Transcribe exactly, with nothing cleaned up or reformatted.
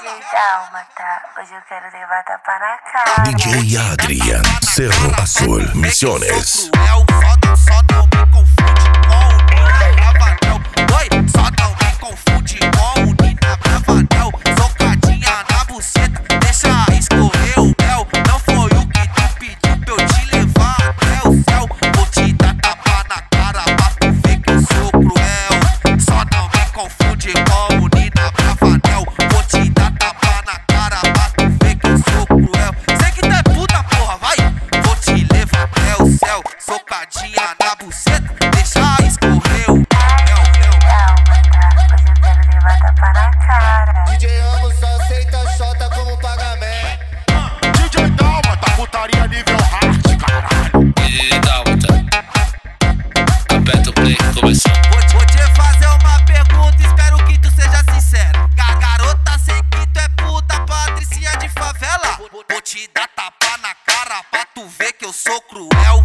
Dálmata, hoje eu quero levar tapa na cara. D J Adrian, Cerro Azul, Misiones. Só não me confunde com o Nina Bravanel. Oi, só não me confunde com o Nina Bravanel. Socadinha na buceta, deixa escorrer o mel. Não foi o que tu pediu pra eu te levar até o céu. Vou te dar tapa na cara pra tu ver que eu sou cruel. Só não me confunde com o Nina Bravanel. Vou te dar tapa na cara pra tu ver que eu sou cruel. Sei que tu é puta, porra, vai. Vou te levar até o céu. Socadinha na buceta, deixa escorrer o mel. Dálmata, hoje eu quero levar tapa na cara. D J Ramos só aceita xota como pagamento. D J Dálmata, putaria nível hard, caralho. D J Dálmata, aperta o play, começou. Vou, vou te fazer uma pergunta, espero que tu seja sincero. Ga- Garota, sei que tu é puta, patricinha de favela. Vou, vou te dar tapa na cara pra tu ver que eu sou cruel.